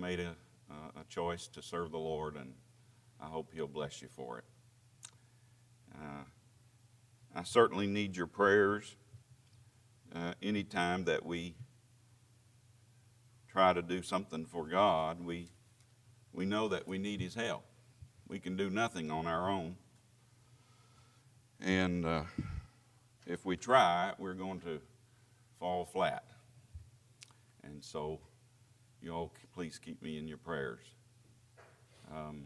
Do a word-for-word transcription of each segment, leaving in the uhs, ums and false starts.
made a, a choice to serve the Lord, and I hope He'll bless you for it. Uh, I certainly need your prayers uh, anytime that we try to do something for God. We, we know that we need His help. We can do nothing on our own. And uh, if we try, we're going to fall flat. And so, you all please keep me in your prayers. Um,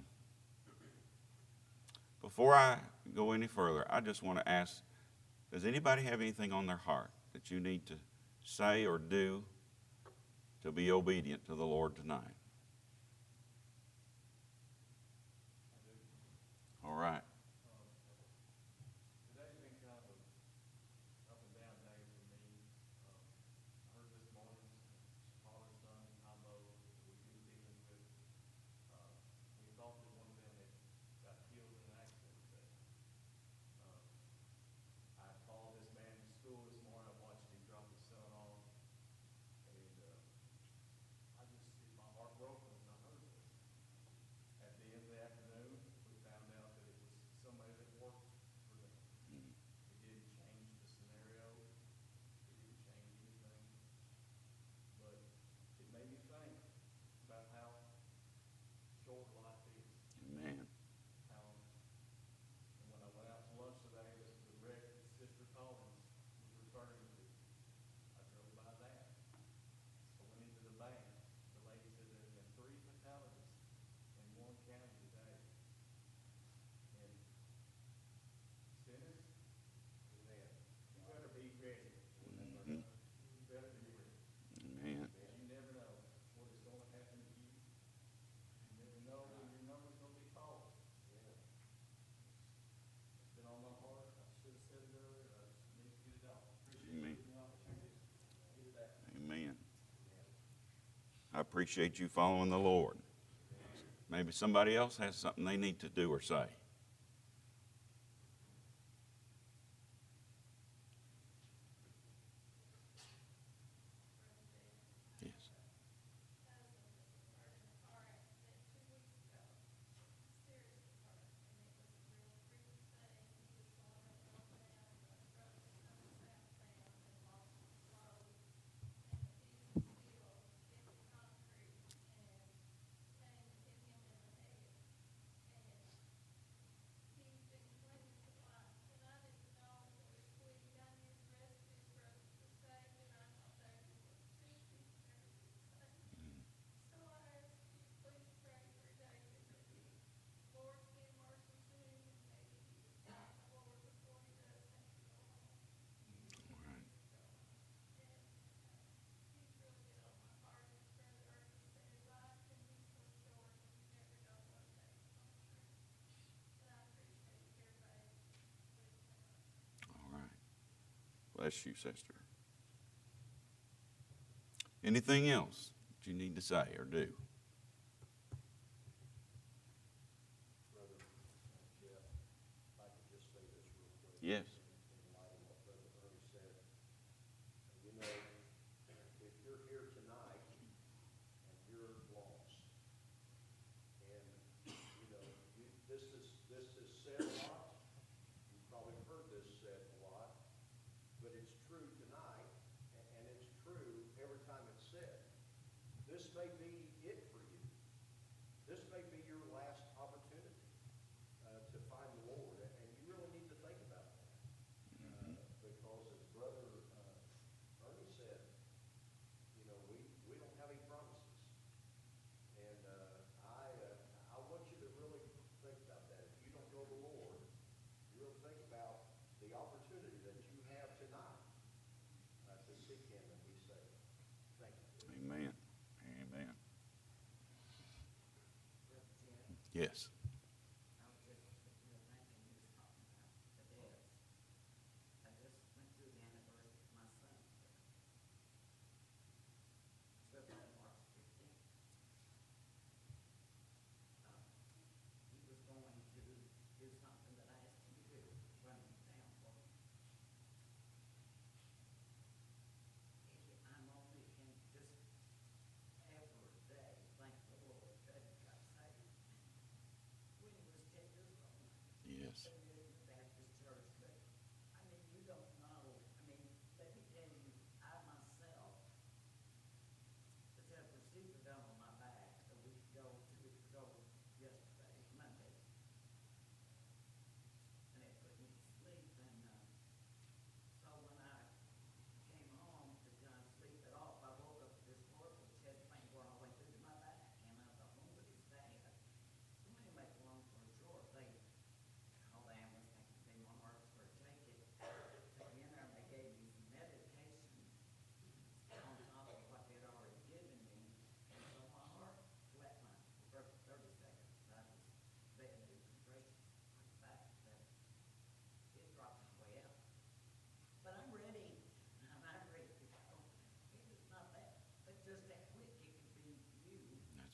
before I go any further, I just want to ask, does anybody have anything on their heart that you need to say or do to be obedient to the Lord tonight? All right. Amen. Mhm. Amen. Amen. Amen. I appreciate you following the Lord. Maybe somebody else has something they need to do or say. Yes. All right. Bless you, sister. Anything else that you need to say or do? Yes. Amen. Amen. Yes.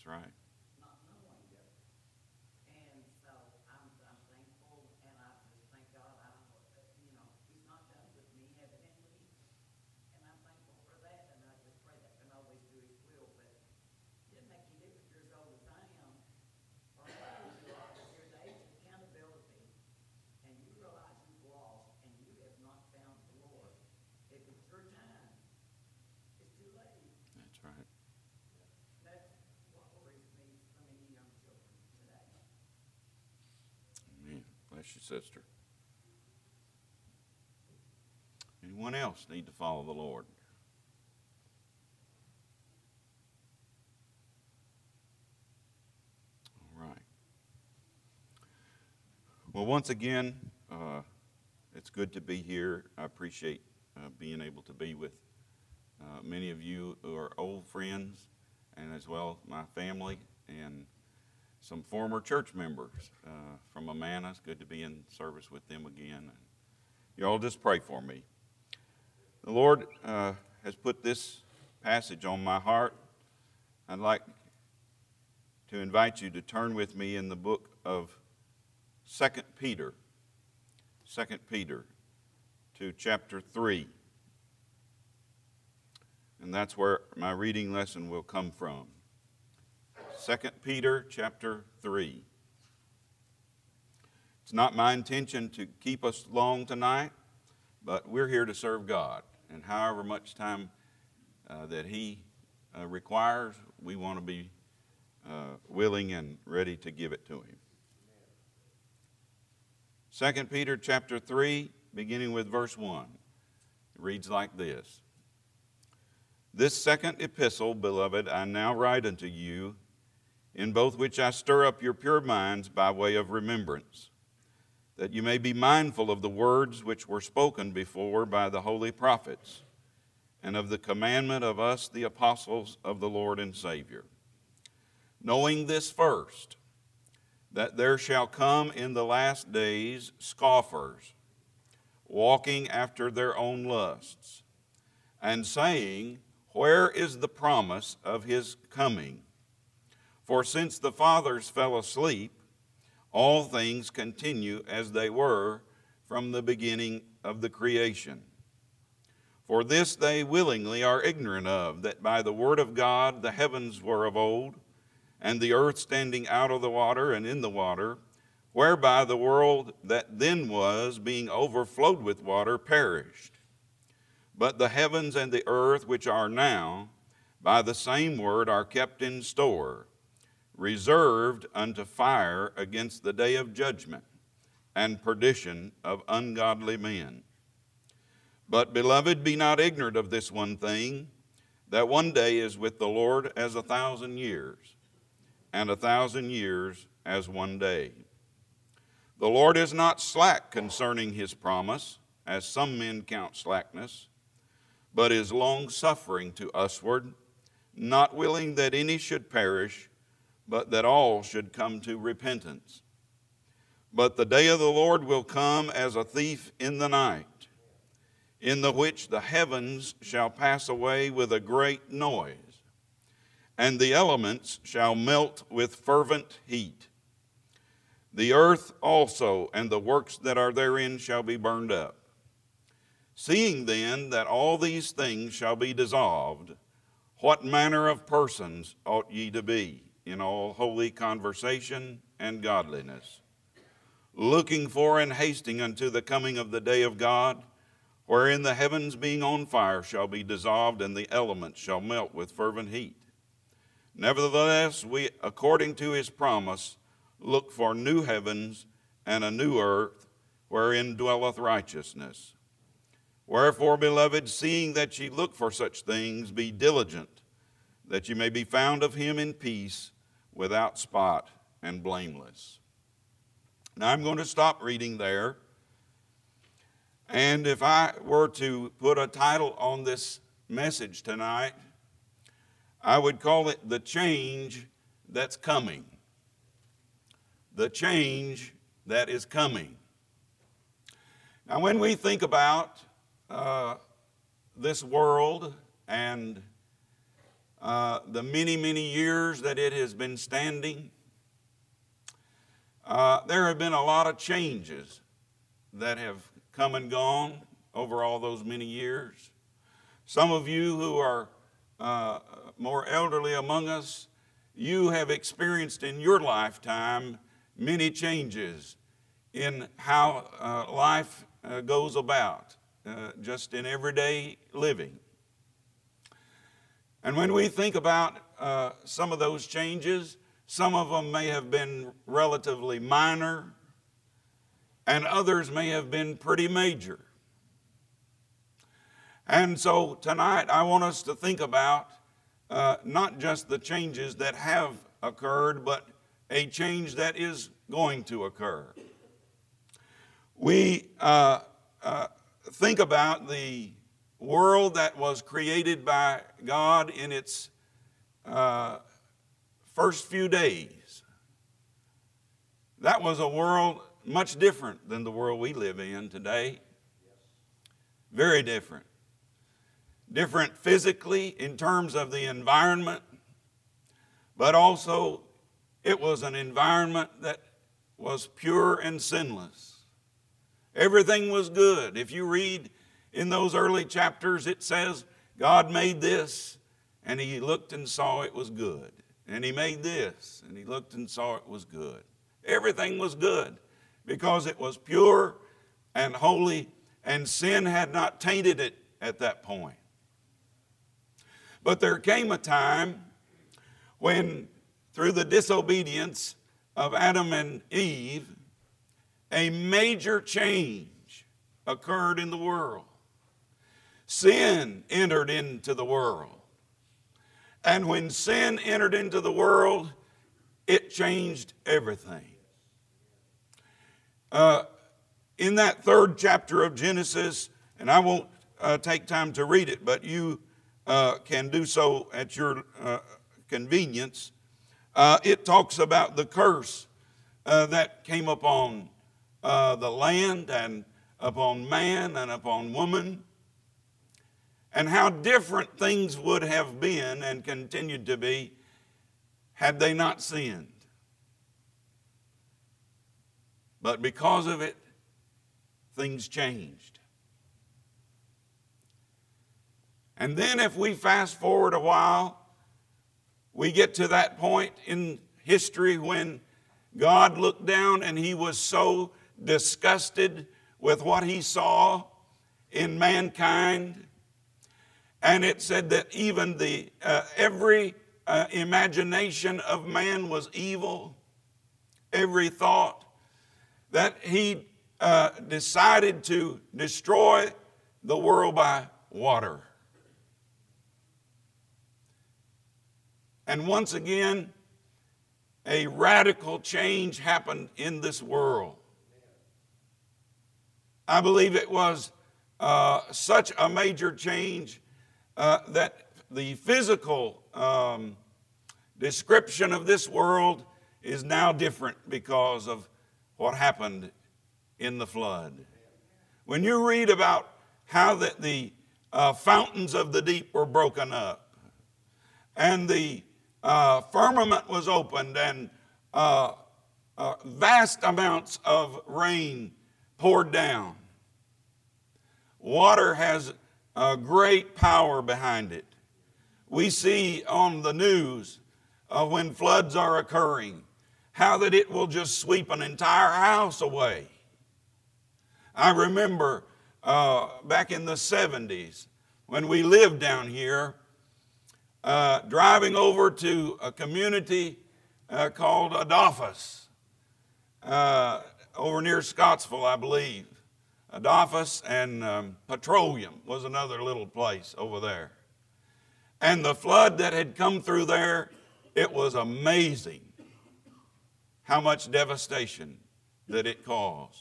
right. not knowing it. And so I'm, I'm thankful, and I just thank God, I don't know, that, you know, he's not done with me evidently, and I'm thankful for that, and I just pray that I can always do his will, but it didn't make you different years old as I am, or how old you are, but there's the age of accountability, and you realize you've lost, and you have not found the Lord. If it's your time, it's too late. That's right. That's what worries me, so many young children today. Amen. Bless you, sister. Anyone else need to follow the Lord? All right. Well, once again, uh, it's good to be here. I appreciate uh, being able to be with uh, many of you who are old friends, and as well my family and some former church members uh, from Amana. It's good to be in service with them again. And you all just pray for me. The Lord uh, has put this passage on my heart. I'd like to invite you to turn with me in the book of Second Peter, Second Peter, to chapter three. And that's where my reading lesson will come from. Second Peter chapter three. It's not my intention to keep us long tonight, but we're here to serve God. And however much time uh, that He uh, requires, we want to be uh, willing and ready to give it to Him. Second Peter chapter three, beginning with verse one. It reads like this. This second epistle, beloved, I now write unto you, in both which I stir up your pure minds by way of remembrance, that you may be mindful of the words which were spoken before by the holy prophets, and of the commandment of us, the apostles of the Lord and Savior. Knowing this first, that there shall come in the last days scoffers, walking after their own lusts, and saying, where is the promise of his coming? For since the fathers fell asleep, all things continue as they were from the beginning of the creation. For this they willingly are ignorant of, that by the word of God the heavens were of old, and the earth standing out of the water and in the water, whereby the world that then was, being overflowed with water, perished. But the heavens and the earth which are now, by the same word are kept in store, reserved unto fire against the day of judgment and perdition of ungodly men. But, beloved, be not ignorant of this one thing, that one day is with the Lord as a thousand years, and a thousand years as one day. The Lord is not slack concerning his promise, as some men count slackness, but is long-suffering to usward, not willing that any should perish, but that all should come to repentance. But the day of the Lord will come as a thief in the night, in the which the heavens shall pass away with a great noise, and the elements shall melt with fervent heat. The earth also and the works that are therein shall be burned up. Seeing then that all these things shall be dissolved, what manner of persons ought ye to be in all holy conversation and godliness, looking for and hasting unto the coming of the day of God, wherein the heavens being on fire shall be dissolved, and the elements shall melt with fervent heat? Nevertheless, we, according to his promise, look for new heavens and a new earth, wherein dwelleth righteousness. Wherefore, beloved, seeing that ye look for such things, be diligent, that ye may be found of him in peace, without spot and blameless. Now, I'm going to stop reading there. And if I were to put a title on this message tonight, I would call it The Change That's Coming. The change that is coming. Now, when we think about uh, this world and uh, the many, many years that it has been standing, uh, there have been a lot of changes that have come and gone over all those many years. Some of you who are uh, more elderly among us, you have experienced in your lifetime many changes in how uh, life uh, goes about, uh, just in everyday living. And when we think about uh, some of those changes, some of them may have been relatively minor, and others may have been pretty major. And so tonight I want us to think about uh, not just the changes that have occurred, but a change that is going to occur. We uh, uh, think about the world that was created by God in its uh, first few days. That was a world much different than the world we live in today. Very different. Different physically in terms of the environment, but also it was an environment that was pure and sinless. Everything was good. If you read in those early chapters, it says God made this, and he looked and saw it was good. And he made this, and he looked and saw it was good. Everything was good because it was pure and holy, and sin had not tainted it at that point. But there came a time when, through the disobedience of Adam and Eve, a major change occurred in the world. Sin entered into the world. And when sin entered into the world, it changed everything. Uh, in that third chapter of Genesis, and I won't uh, take time to read it, but you uh, can do so at your uh, convenience, uh, it talks about the curse uh, that came upon uh, the land and upon man and upon woman, and how different things would have been and continued to be had they not sinned. But because of it, things changed. And then if we fast forward a while, we get to that point in history when God looked down and he was so disgusted with what he saw in mankind. And it said that even the uh, every uh, imagination of man was evil, every thought, that he uh, decided to destroy the world by water. And once again, a radical change happened in this world. I believe it was uh, such a major change uh, that the physical um, description of this world is now different because of what happened in the flood. When you read about how the, the uh, fountains of the deep were broken up, and the uh, firmament was opened, and uh, uh, vast amounts of rain poured down. Water has a great power behind it. We see on the news uh, when floods are occurring, how that it will just sweep an entire house away. I remember uh, back in the seventies when we lived down here, uh, driving over to a community uh, called Adolphus, uh, over near Scottsville, I believe. Adolphus and um, Petroleum was another little place over there. And the flood that had come through there, it was amazing how much devastation that it caused.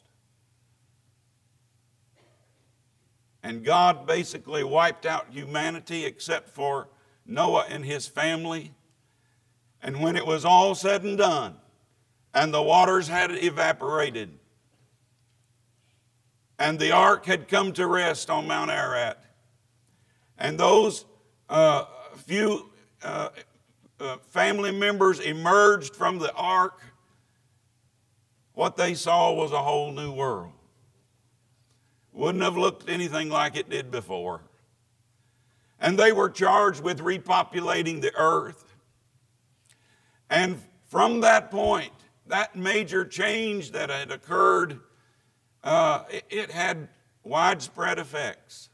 And God basically wiped out humanity except for Noah and his family. And when it was all said and done, and the waters had evaporated, and the ark had come to rest on Mount Ararat, and those uh, few uh, family members emerged from the ark, what they saw was a whole new world. Wouldn't have looked anything like it did before. And they were charged with repopulating the earth. And from that point, that major change that had occurred, uh, it, it had widespread effects.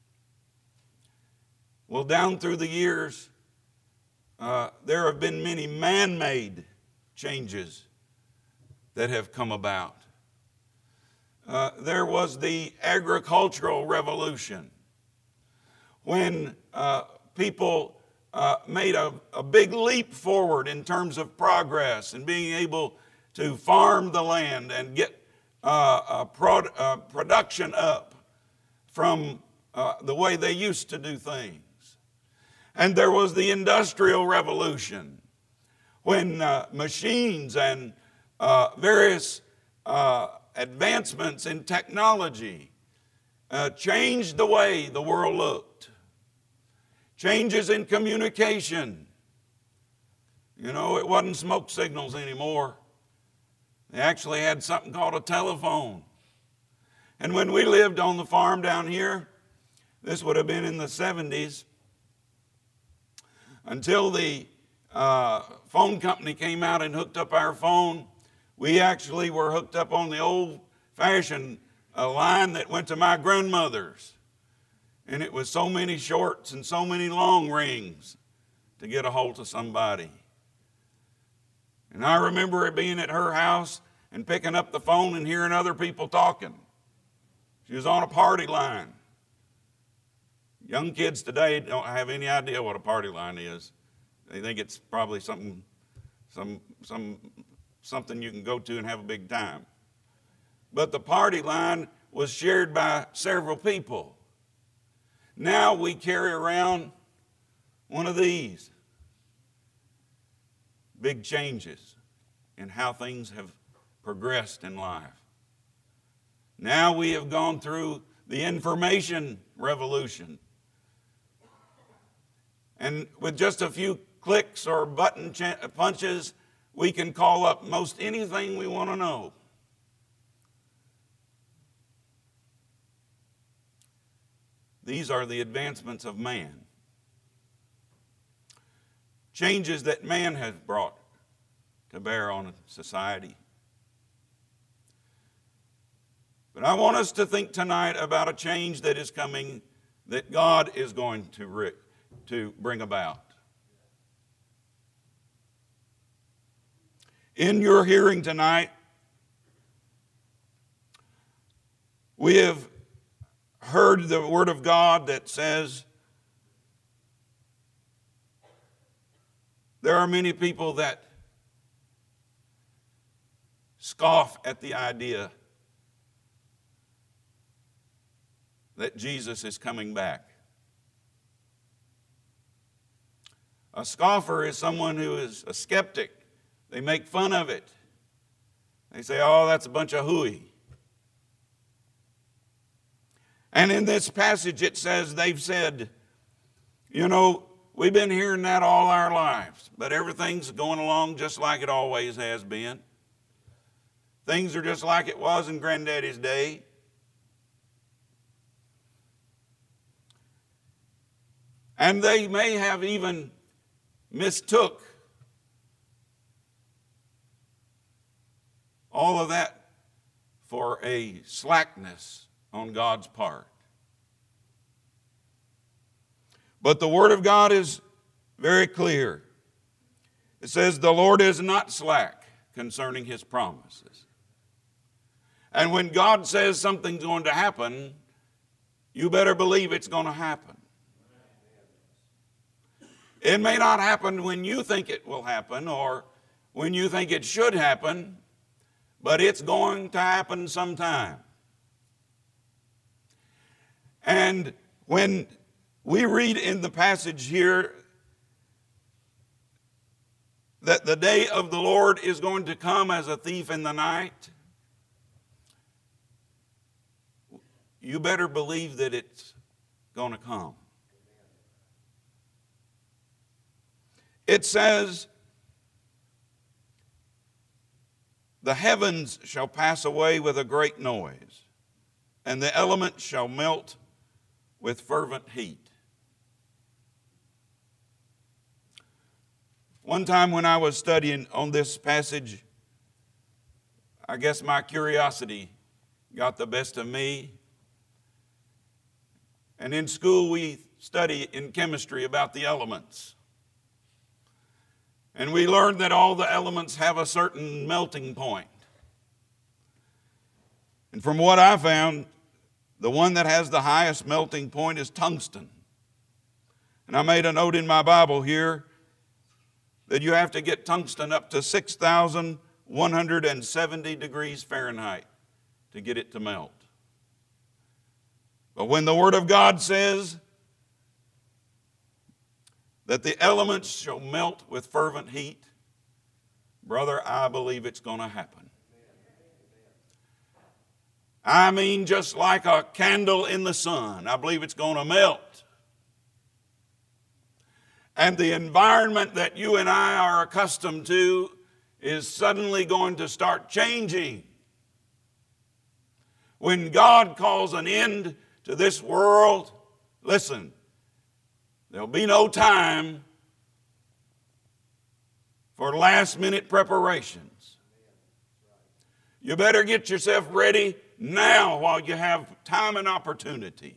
Well, down through the years, uh, there have been many man-made changes that have come about. Uh, there was the agricultural revolution, when uh, people uh, made a, a big leap forward in terms of progress and being able to farm the land and get uh, a prod, uh, production up from uh, the way they used to do things. And there was the Industrial Revolution, when uh, machines and uh, various uh, advancements in technology uh, changed the way the world looked. Changes in communication. You know, it wasn't smoke signals anymore. They actually had something called a telephone. And when we lived on the farm down here, this would have been in the seventies, until the uh, phone company came out and hooked up our phone, we actually were hooked up on the old-fashioned uh, line that went to my grandmother's. And it was so many shorts and so many long rings to get a hold of somebody. And I remember it being at her house and picking up the phone and hearing other people talking. She was on a party line. Young kids today don't have any idea what a party line is. They think it's probably something, some, some, something you can go to and have a big time. But the party line was shared by several people. Now we carry around one of these. Big changes in how things have progressed in life. Now we have gone through the information revolution. And with just a few clicks or button punches, we can call up most anything we want to know. These are the advancements of man. Changes that man has brought to bear on society. But I want us to think tonight about a change that is coming, that God is going to, re- to bring about. In your hearing tonight, we have heard the Word of God that says there are many people that scoff at the idea that Jesus is coming back. A scoffer is someone who is a skeptic. They make fun of it. They say, oh, that's a bunch of hooey. And in this passage it says, they've said, you know, we've been hearing that all our lives, but everything's going along just like it always has been. Things are just like it was in Granddaddy's day. And they may have even mistook all of that for a slackness on God's part. But the Word of God is very clear. It says, the Lord is not slack concerning His promises. And when God says something's going to happen, you better believe it's going to happen. It may not happen when you think it will happen or when you think it should happen, but it's going to happen sometime. And when we read in the passage here that the day of the Lord is going to come as a thief in the night, you better believe that it's going to come. It says The heavens shall pass away with a great noise, and the elements shall melt with fervent heat. One time when I was studying on this passage, I guess my curiosity got the best of me. And in school we study in chemistry about the elements. And we learned that all the elements have a certain melting point. And from what I found, the one that has the highest melting point is tungsten. And I made a note in my Bible here that you have to get tungsten up to six thousand one hundred seventy degrees Fahrenheit to get it to melt. But when the Word of God says that the elements shall melt with fervent heat, brother, I believe it's going to happen. I mean, just like a candle in the sun, I believe it's going to melt. And the environment that you and I are accustomed to is suddenly going to start changing. When God calls an end to this world, listen, there'll be no time for last minute preparations. You better get yourself ready now while you have time and opportunity.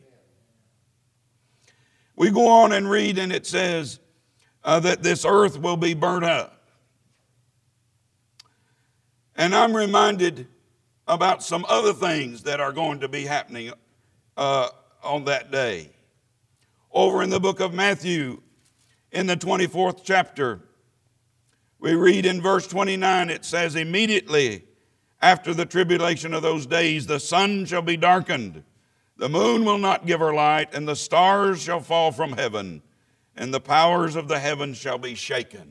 We go on and read, and it says uh, that this earth will be burnt up. And I'm reminded about some other things that are going to be happening uh, on that day. Over in the book of Matthew, in the twenty-fourth chapter, we read in verse twenty-nine, it says, immediately after the tribulation of those days, the sun shall be darkened, the moon will not give her light, and the stars shall fall from heaven, and the powers of the heavens shall be shaken.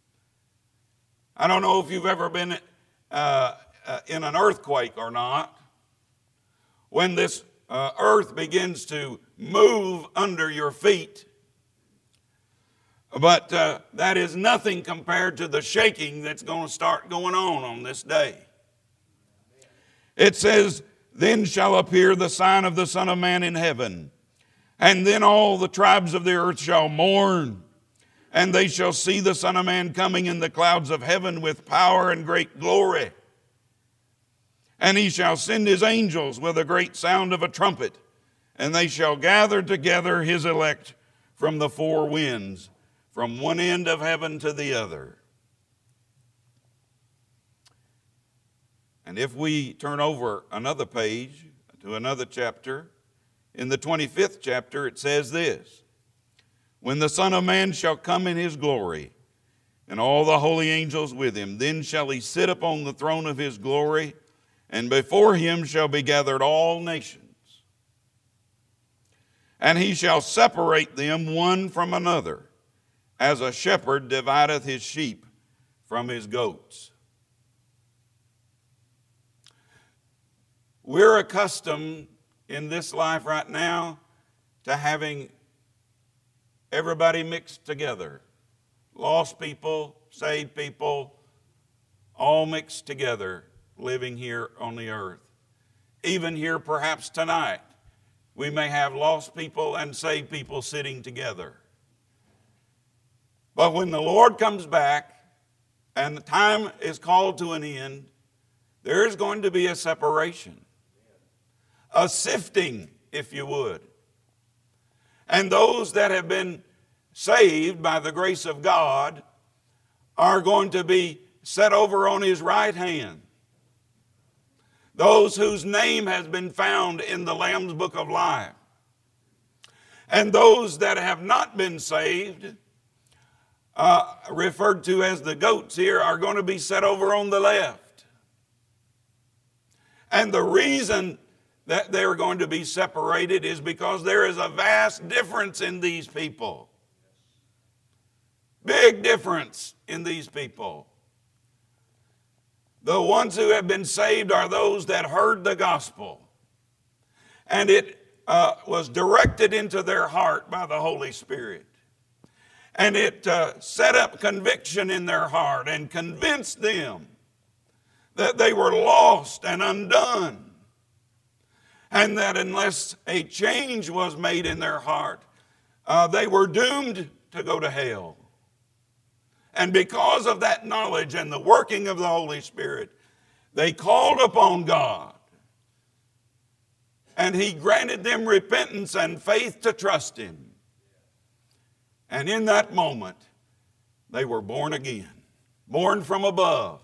I don't know if you've ever been uh, uh, in an earthquake or not. When this uh, earth begins to move under your feet, but uh, that is nothing compared to the shaking that's going to start going on on this day. It says, then shall appear the sign of the Son of Man in heaven, and then all the tribes of the earth shall mourn, and they shall see the Son of Man coming in the clouds of heaven with power and great glory. And he shall send his angels with a great sound of a trumpet, and they shall gather together his elect from the four winds, from one end of heaven to the other. And if we turn over another page to another chapter, in the twenty-fifth chapter it says this, when the Son of Man shall come in his glory, and all the holy angels with him, then shall he sit upon the throne of his glory, and before him shall be gathered all nations. And he shall separate them one from another, as a shepherd divideth his sheep from his goats. We're accustomed in this life right now to having everybody mixed together. Lost people, saved people, all mixed together, living here on the earth. Even here perhaps tonight, we may have lost people and saved people sitting together. But when the Lord comes back and the time is called to an end, there is going to be a separation. A sifting, if you would. And those that have been saved by the grace of God are going to be set over on his right hand. Those whose name has been found in the Lamb's Book of Life. And those that have not been saved, uh, referred to as the goats here, are going to be set over on the left. And the reason that they're going to be separated is because there is a vast difference in these people. Big difference in these people. The ones who have been saved are those that heard the gospel, and it uh, was directed into their heart by the Holy Spirit. And it uh, set up conviction in their heart and convinced them that they were lost and undone, and that unless a change was made in their heart, uh, they were doomed to go to hell. And because of that knowledge and the working of the Holy Spirit, they called upon God, and He granted them repentance and faith to trust Him. And in that moment, they were born again, born from above.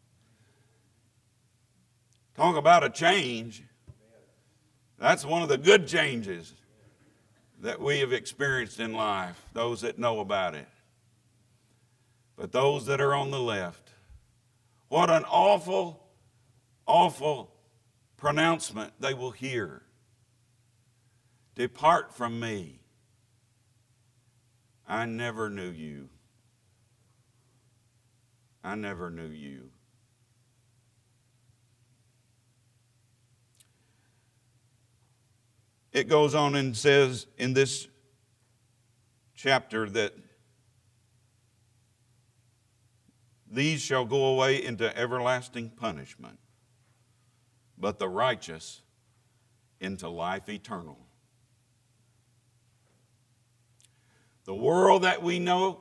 Talk about a change. That's one of the good changes that we have experienced in life, those that know about it. But those that are on the left, what an awful, awful pronouncement they will hear. Depart from me. I never knew you. I never knew you. It goes on and says in this chapter that these shall go away into everlasting punishment, but the righteous into life eternal. The world that we know,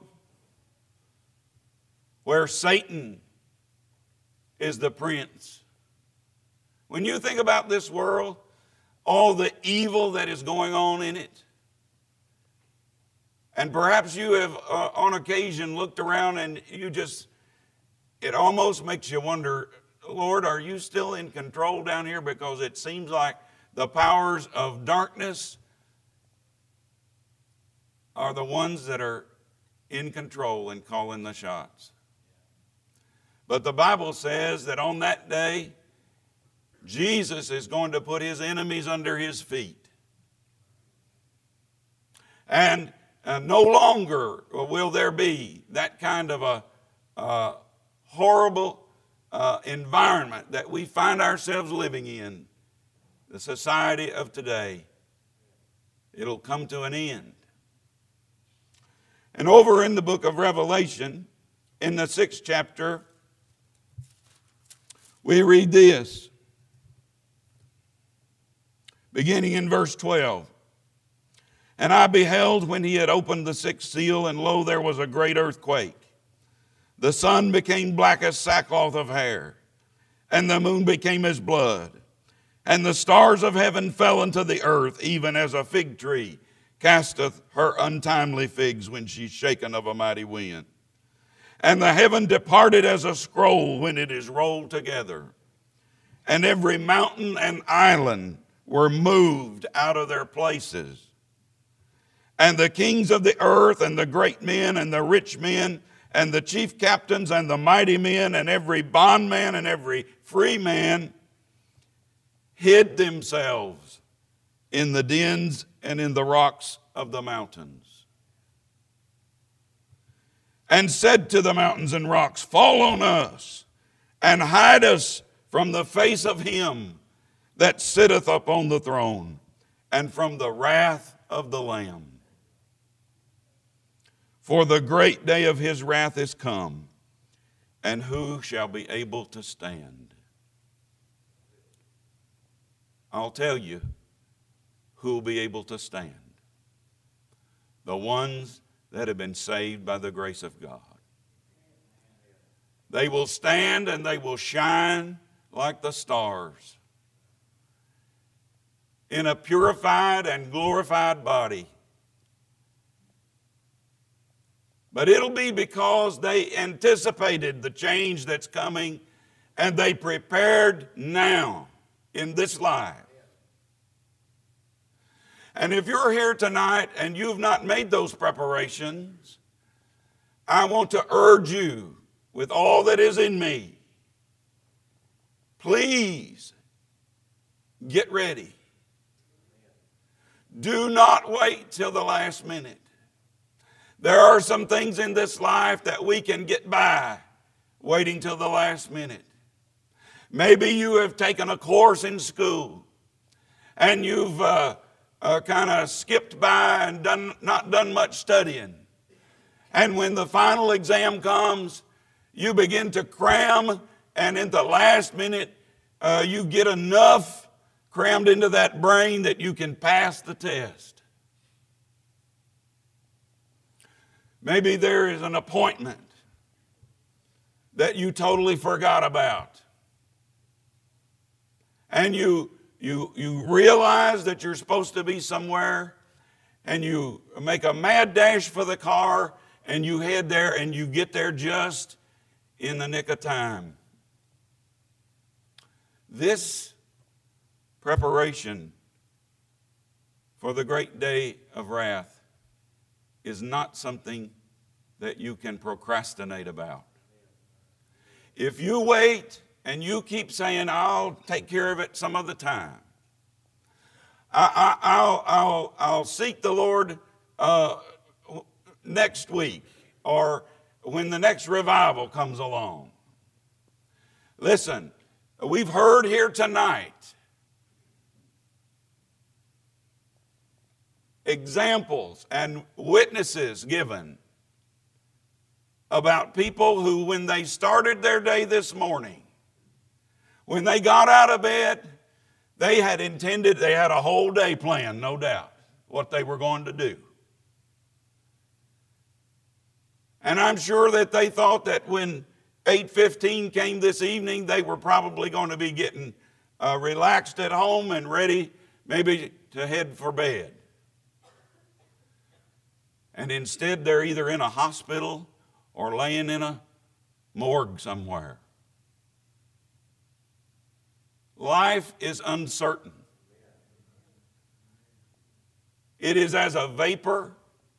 where Satan is the prince. When you think about this world, all the evil that is going on in it, and perhaps you have uh, on occasion looked around and you just, it almost makes you wonder, Lord, are you still in control down here? Because it seems like the powers of darkness are the ones that are in control and calling the shots. But the Bible says that on that day, Jesus is going to put his enemies under his feet. And uh, no longer will there be that kind of a uh, horrible uh, environment that we find ourselves living in, the society of today. It'll come to an end. And over in the book of Revelation, in the sixth chapter, we read this, beginning in verse twelve. And I beheld when he had opened the sixth seal, and lo, there was a great earthquake. The sun became black as sackcloth of hair, and the moon became as blood. And the stars of heaven fell into the earth, even as a fig tree casteth her untimely figs when she's shaken of a mighty wind. And the heaven departed as a scroll when it is rolled together. And every mountain and island were moved out of their places. And the kings of the earth and the great men and the rich men and the chief captains and the mighty men and every bondman and every free man hid themselves in the dens and in the rocks of the mountains, and said to the mountains and rocks, fall on us, and hide us from the face of him that sitteth upon the throne, and from the wrath of the Lamb. For the great day of his wrath is come, and who shall be able to stand? I'll tell you who will be able to stand. The ones that have been saved by the grace of God. They will stand and they will shine like the stars in a purified and glorified body. But it'll be because they anticipated the change that's coming, and they prepared now in this life. And if you're here tonight and you've not made those preparations, I want to urge you with all that is in me, please get ready. Do not wait till the last minute. There are some things in this life that we can get by waiting till the last minute. Maybe you have taken a course in school and you've uh, uh, kind of skipped by and done, not done much studying. And when the final exam comes, you begin to cram and in the last minute, uh, you get enough crammed into that brain that you can pass the test. Maybe there is an appointment that you totally forgot about. And you, you, you realize that you're supposed to be somewhere, and you make a mad dash for the car, and you head there, and you get there just in the nick of time. This preparation for the great day of wrath is not something that you can procrastinate about. If you wait and you keep saying, I'll take care of it some other time, I, I, I'll, I'll, I'll seek the Lord uh, next week, or when the next revival comes along. Listen, we've heard here tonight examples and witnesses given about people who, when they started their day this morning, when they got out of bed, they had intended, they had a whole day planned, no doubt, what they were going to do. And I'm sure that they thought that when eight fifteen came this evening, they were probably going to be getting uh, relaxed at home and ready maybe to head for bed. And instead, they're either in a hospital or laying in a morgue somewhere. Life is uncertain. It is as a vapor.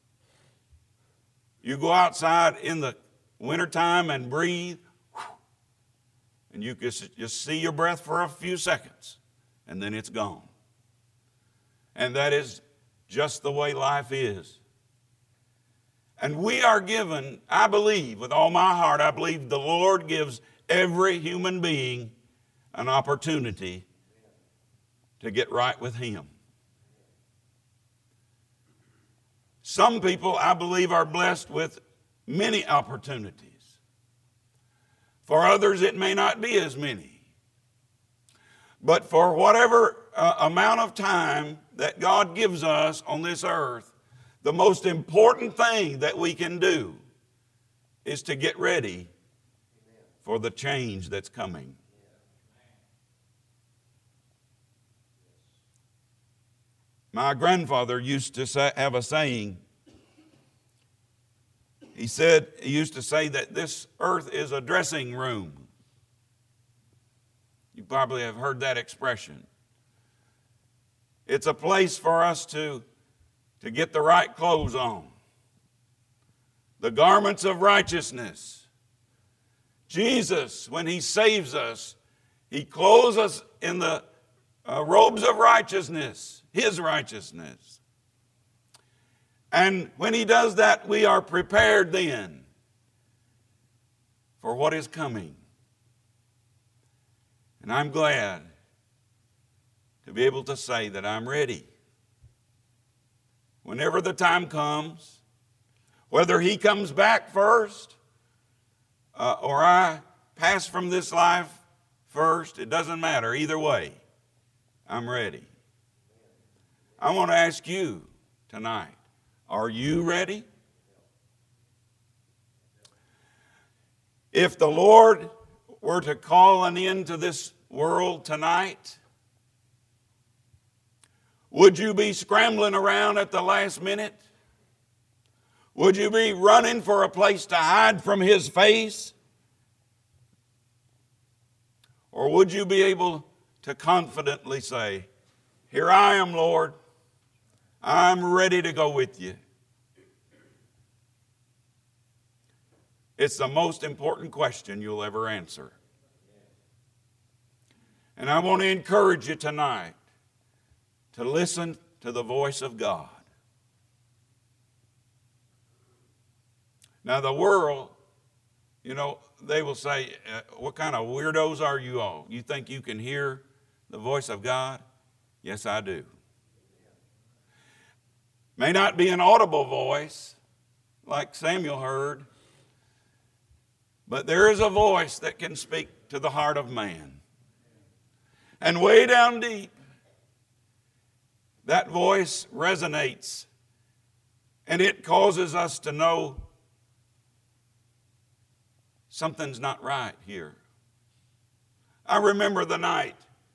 You go outside in the wintertime and breathe, and you can just see your breath for a few seconds, and then it's gone. And that is just the way life is. And we are given, I believe, with all my heart, I believe the Lord gives every human being an opportunity to get right with Him. Some people, I believe, are blessed with many opportunities. For others, it may not be as many. But for whatever uh, amount of time that God gives us on this earth, the most important thing that we can do is to get ready for the change that's coming. My grandfather used to say, have a saying. He said, he used to say that this earth is a dressing room. You probably have heard that expression. It's a place for us to, to get the right clothes on. The garments of righteousness. Jesus, when He saves us, He clothes us in the uh, robes of righteousness, His righteousness. And when He does that, we are prepared then for what is coming. And I'm glad to be able to say that I'm ready. Whenever the time comes, whether He comes back first uh, or I pass from this life first, it doesn't matter. Either way, I'm ready. I want to ask you tonight, are you ready? If the Lord were to call an end to this world tonight, would you be scrambling around at the last minute? Would you be running for a place to hide from His face? Or would you be able to confidently say, here I am, Lord. I'm ready to go with you. It's the most important question you'll ever answer. And I want to encourage you tonight to listen to the voice of God. Now, the world, you know, they will say, uh, what kind of weirdos are you all? You think you can hear the voice of God? Yes, I do. May not be an audible voice like Samuel heard, But there is a voice that can speak to the heart of man. And way down deep, that voice resonates, and it causes us to know something's not right here. I remember the night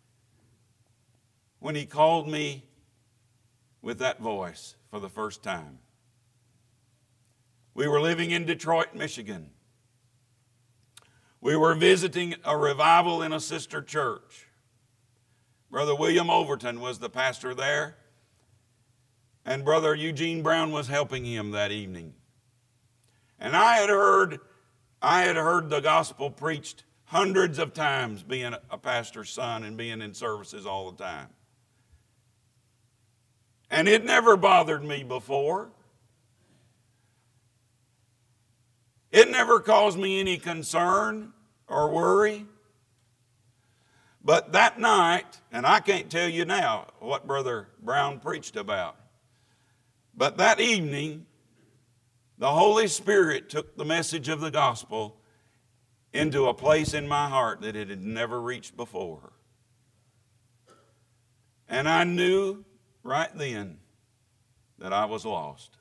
when he called me with that voice for the first time. We were living in Detroit, Michigan. We were visiting a revival in a sister church. Brother William Overton was the pastor there, and Brother Eugene Brown was helping him that evening. And I had heard, I had heard the gospel preached hundreds of times, being a pastor's son and being in services all the time. And it never bothered me before. It never caused me any concern or worry. But that night, and I can't tell you now what Brother Brown preached about, but that evening, the Holy Spirit took the message of the gospel into a place in my heart that it had never reached before. And I knew right then that I was lost.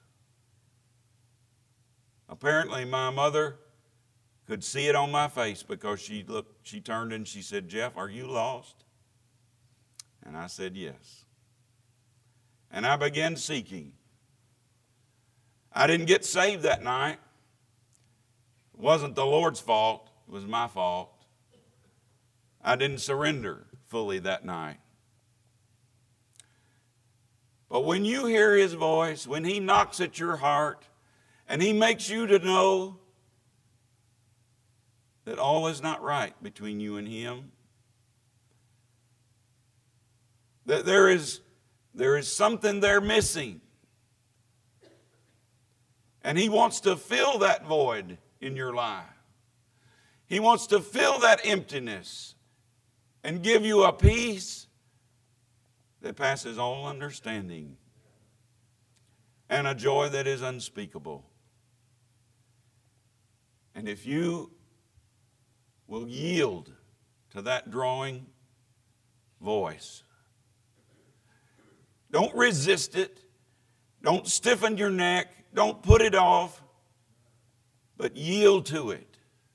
Apparently, my mother could see it on my face because she looked, she turned and she said, "Jeff, are you lost?" And I said, "Yes." And I began seeking. I didn't get saved that night. It wasn't the Lord's fault. It was my fault. I didn't surrender fully that night. But when you hear his voice, when he knocks at your heart, and he makes you to know that all is not right between you and him, that there is, there is something there missing, and he wants to fill that void in your life. He wants to fill that emptiness and give you a peace that passes all understanding and a joy that is unspeakable. And if you will yield to that drawing voice, don't resist it, don't stiffen your neck, don't put it off, but yield to it.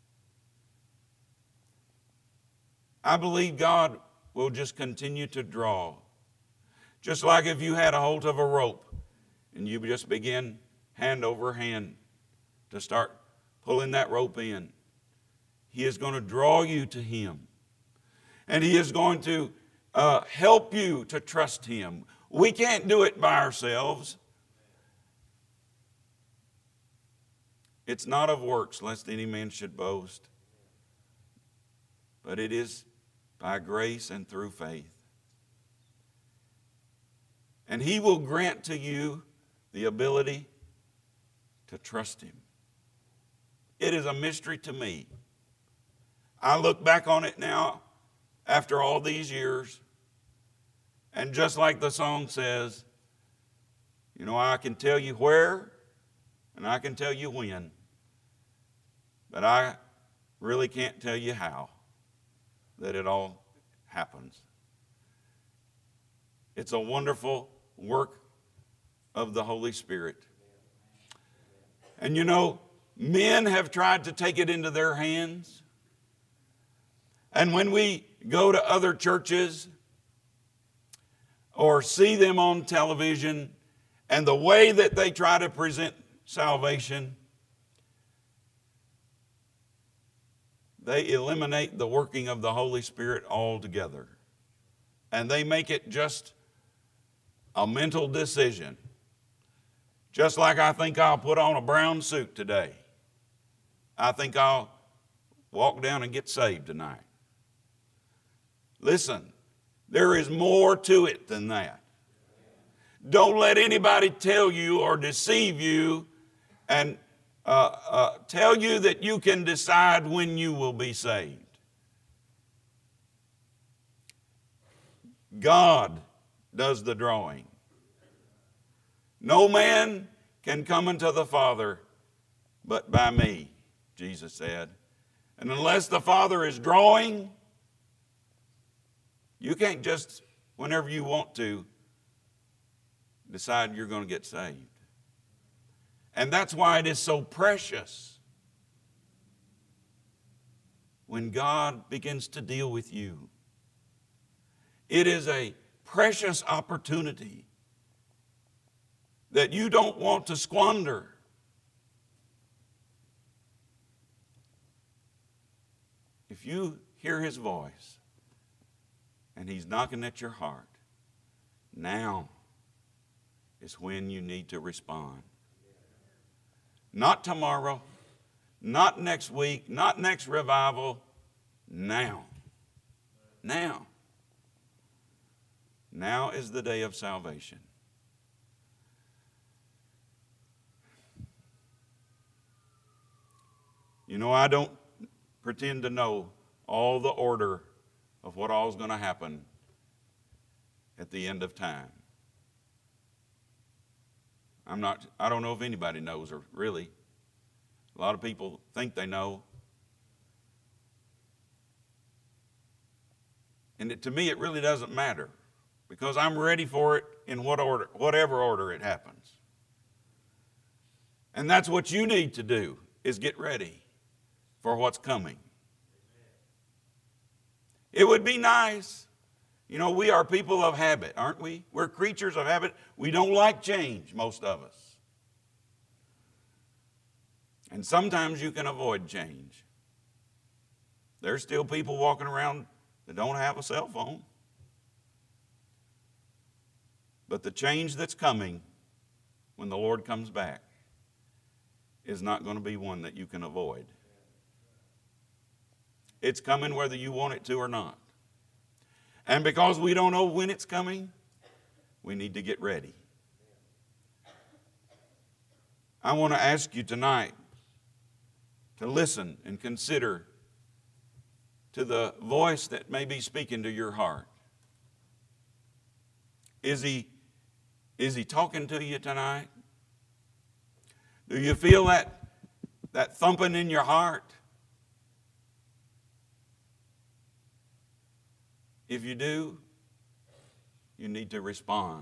I believe God will just continue to draw. Just like if you had a hold of a rope and you just begin hand over hand to start pulling that rope in. He is going to draw you to him. And he is going to uh, help you to trust him. We can't do it by ourselves. It's not of works, lest any man should boast. But it is by grace and through faith. And he will grant to you the ability to trust him. It is a mystery to me. I look back on it now after all these years, and just like the song says, you know, I can tell you where and I can tell you when, but I really can't tell you how that it all happens. It's a wonderful work of the Holy Spirit. And you know, men have tried to take it into their hands. And when we go to other churches or see them on television and the way that they try to present salvation, they eliminate the working of the Holy Spirit altogether. And they make it just a mental decision. Just like I think I'll put on a brown suit today. I think I'll walk down and get saved tonight. Listen, there is more to it than that. Don't let anybody tell you or deceive you and uh, uh, tell you that you can decide when you will be saved. God does the drawing. No man can come unto the Father but by me, Jesus said. And unless the Father is drawing, you can't just, whenever you want to, decide you're going to get saved. And that's why it is so precious when God begins to deal with you. It is a precious opportunity that you don't want to squander. If you hear His voice and He's knocking at your heart, now is when you need to respond. Not tomorrow, not next week, not next revival. Now. Now. Now is the day of salvation. You know, I don't pretend to know all the order of what all is going to happen at the end of time. I'm not, I don't know if anybody knows, or really. A lot of people think they know. And it, to me, it really doesn't matter, because I'm ready for it in what order, whatever order it happens. And that's what you need to do, is get ready for what's coming. It would be nice. You know, we are people of habit, aren't we? We're creatures of habit. We don't like change, most of us. And sometimes you can avoid change. There's still people walking around that don't have a cell phone. But the change that's coming when the Lord comes back is not going to be one that you can avoid. It's coming whether you want it to or not. And because we don't know when it's coming, we need to get ready. I want to ask you tonight to listen and consider to the voice that may be speaking to your heart. Is he, is he talking to you tonight? Do you feel that, that thumping in your heart? If you do, you need to respond.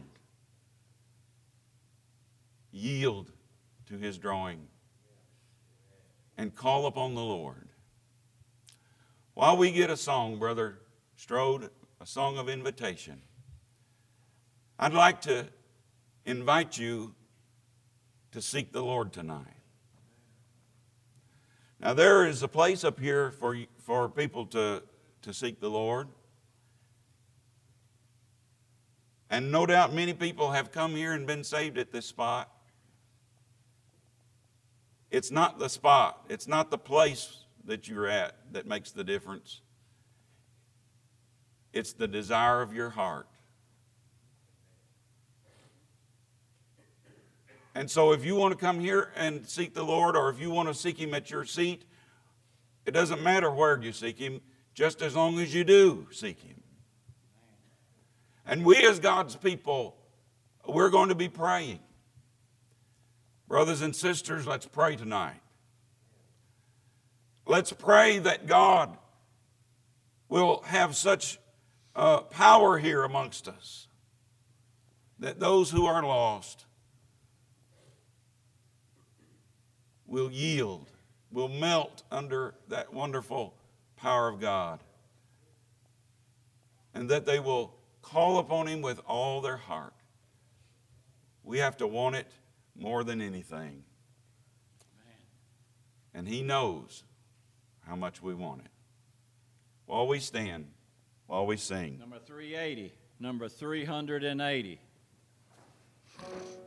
Yield to His drawing and call upon the Lord. While we get a song, Brother Strode, a song of invitation, I'd like to invite you to seek the Lord tonight. Now, there is a place up here for, for people to, to seek the Lord. And no doubt many people have come here and been saved at this spot. It's not the spot, it's not the place that you're at that makes the difference. It's the desire of your heart. And so if you want to come here and seek the Lord, or if you want to seek Him at your seat, it doesn't matter where you seek Him, just as long as you do seek Him. And we as God's people, we're going to be praying. Brothers and sisters, let's pray tonight. Let's pray that God will have such uh, power here amongst us, that those who are lost will yield, will melt under that wonderful power of God, and that they will call upon Him with all their heart. We have to want it more than anything. And He knows how much we want it. While we stand, while we sing. Number three eighty. Number three hundred eighty.